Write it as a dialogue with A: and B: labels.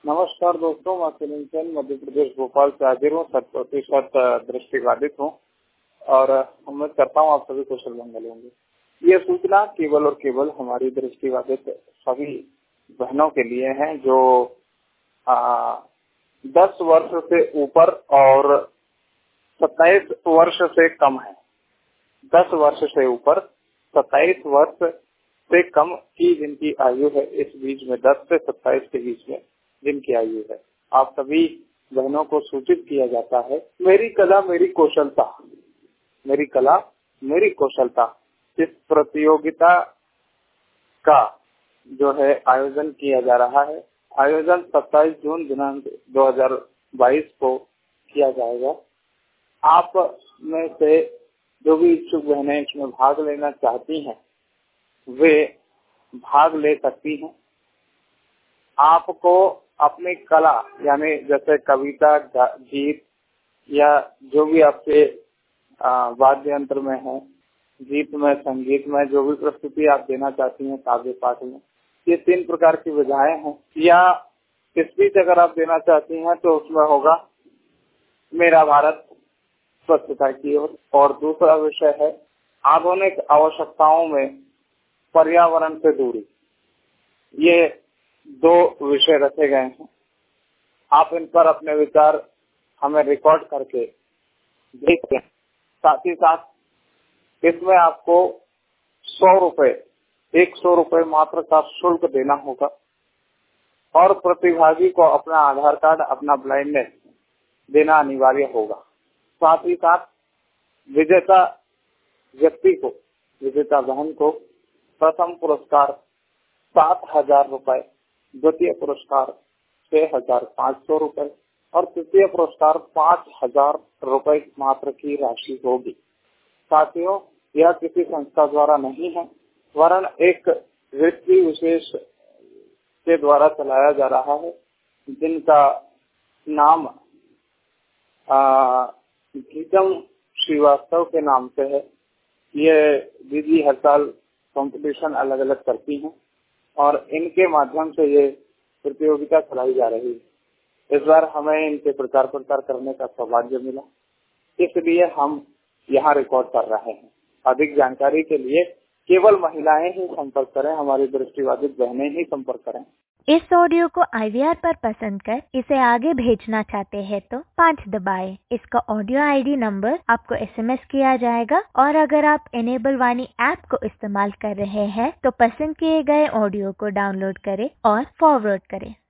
A: नमस्कार दोस्तों, मैं सुनील सेन मध्य प्रदेश भोपाल से हाजिर हूँ। 100% दृष्टिबाधित हूँ और उम्मीद करता हूँ आप सभी कुशल मंगल होंगे। ये सूचना केवल और केवल हमारी दृष्टिबाधित सभी बहनों के लिए है जो 10 वर्ष से ऊपर और 27 वर्ष से कम है। 10 वर्ष से ऊपर 27 वर्ष से कम की जिनकी आयु है, इस बीच में 10 से 27 के बीच में जिनकी आयु है, आप सभी बहनों को सूचित किया जाता है। मेरी कला मेरी कौशलता, मेरी कला मेरी कौशलता इस प्रतियोगिता का जो है आयोजन किया जा रहा है। आयोजन 27 जून दिनांक 2022 को किया जाएगा। आप में से जो भी इच्छुक बहनें इसमें भाग लेना चाहती हैं वे भाग ले सकती हैं। आपको अपनी कला यानी जैसे कविता, गीत या जो भी आपके वाद्य यंत्र में है, गीत में, संगीत में जो भी प्रस्तुति आप देना चाहती हैं, काव्य पाठ में, ये 3 प्रकार की विधाएं हैं। या स्पीच अगर आप देना चाहती हैं तो उसमें होगा मेरा भारत स्वच्छता की ओर। और दूसरा विषय है आधुनिक आवश्यकताओं में पर्यावरण से दूरी। ये 2 विषय रखे गए हैं। आप इन पर अपने विचार हमें रिकॉर्ड करके भेज दें। साथ ही साथ इसमें आपको 100 रुपए मात्र का शुल्क देना होगा और प्रतिभागी को अपना आधार कार्ड, अपना ब्लाइंडनेस देना अनिवार्य होगा। साथ ही साथ विजेता व्यक्ति को, विजेता बहन को प्रथम पुरस्कार 7,000 रुपए, द्वितीय पुरस्कार 6,500 रुपए और तृतीय पुरस्कार 5,000 रुपए मात्र की राशि होगी। साथियों, यह किसी संस्था द्वारा नहीं है, वरन एक व्यक्ति विशेष के द्वारा चलाया जा रहा है, जिनका नाम गीतम श्रीवास्तव के नाम से है। ये दीदी हर साल कंपटीशन अलग अलग करती हैं और इनके माध्यम से ये प्रतियोगिता चलाई जा रही है। इस बार हमें इनके प्रचार करने का सौभाग्य मिला, इसलिए हम यहाँ रिकॉर्ड कर रहे हैं। अधिक जानकारी के लिए केवल महिलाएं ही संपर्क करें, हमारी दृष्टिबाधित बहनें ही संपर्क करें।
B: इस ऑडियो को IVR पर पसंद कर इसे आगे भेजना चाहते हैं तो 5 दबाएं। इसका ऑडियो ID नंबर आपको SMS किया जाएगा और अगर आप इनेबल वाणी ऐप को इस्तेमाल कर रहे हैं तो पसंद किए गए ऑडियो को डाउनलोड करें और फॉरवर्ड करें।